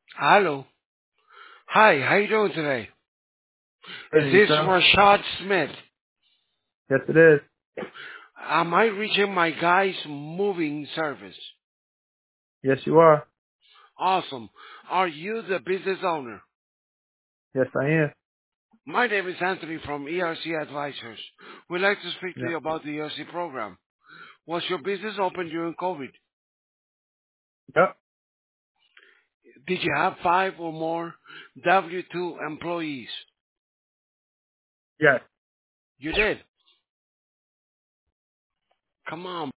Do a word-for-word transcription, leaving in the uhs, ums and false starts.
Hello. Hi, how you doing today? Good, Is and this yourself? Rashad Smith? Yes, it is. Am I reaching my guy's moving service? Yes, you are. Awesome. Are you the business owner? Yes, I am. My name is Anthony from E R C Advisors. We'd like to speak to Yeah. you about the E R C program. Was your business open during COVID? Yep. Did you have five or more W two employees? Yes. You did. Come on.